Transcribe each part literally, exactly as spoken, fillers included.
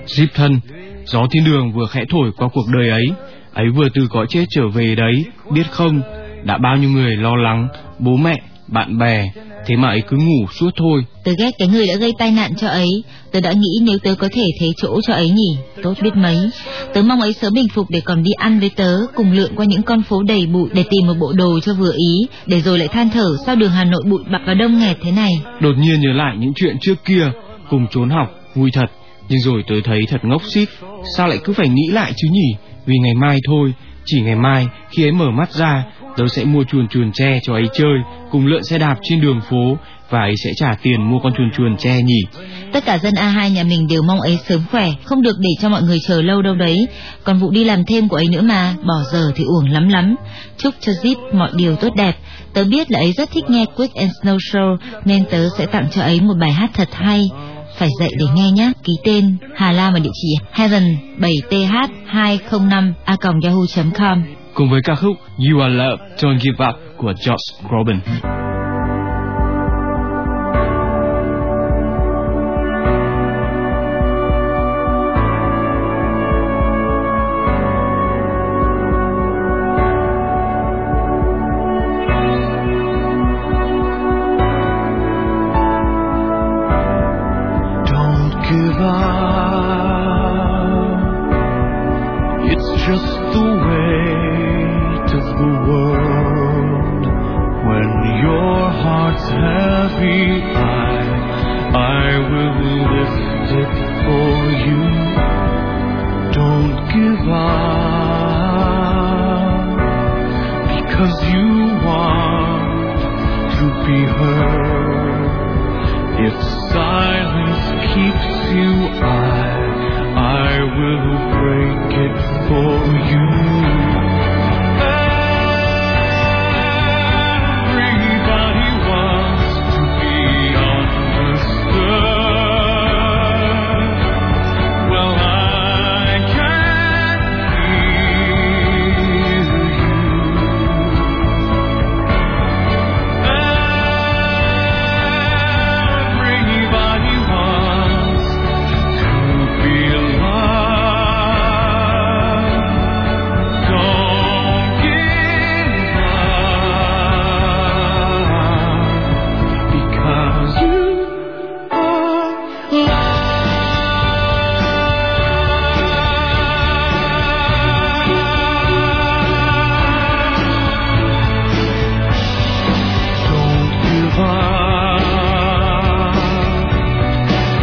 Jeep thân, gió thiên đường vừa khẽ thổi qua cuộc đời ấy, ấy vừa từ cõi chết trở về đấy, biết không? Đã bao nhiêu người lo lắng, bố mẹ, bạn bè, thế mà ấy cứ ngủ suốt thôi. Tớ ghét cái người đã gây tai nạn cho ấy. Tớ đã nghĩ nếu tớ có thể thế chỗ cho ấy nhỉ, tốt biết mấy. Tớ mong ấy sớm bình phục để còn đi ăn với tớ, cùng lượn qua những con phố đầy bụi để tìm một bộ đồ cho vừa ý, để rồi lại than thở sao đường Hà Nội bụi bặm và đông nghẹt thế này. Đột nhiên nhớ lại những chuyện trước kia, cùng trốn học, vui thật. Nhưng rồi tớ thấy thật ngốc xít, sao lại cứ phải nghĩ lại chứ nhỉ? Vì ngày mai thôi, chỉ ngày mai khi ấy mở mắt ra, tớ sẽ mua chuồn chuồn tre cho ấy chơi, cùng lượn xe đạp trên đường phố, và ấy sẽ trả tiền mua con chuồn chuồn tre nhỉ. Tất cả dân a hai nhà mình đều mong ấy sớm khỏe, không được để cho mọi người chờ lâu đâu đấy. Còn vụ đi làm thêm của ấy nữa mà, bỏ giờ thì uổng lắm lắm. Chúc cho Zip mọi điều tốt đẹp. Tớ biết là ấy rất thích nghe Quick and Snow Show, nên tớ sẽ tặng cho ấy một bài hát thật hay. Phải dậy để nghe nhé. Ký tên Hà Lam và địa chỉ heaven bảy t h hai không năm a còng yahoo chấm com. Cùng với ca khúc You Are Love, Don't Give Up của Josh Groban.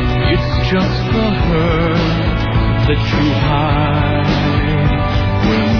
Just the hurt that you hide when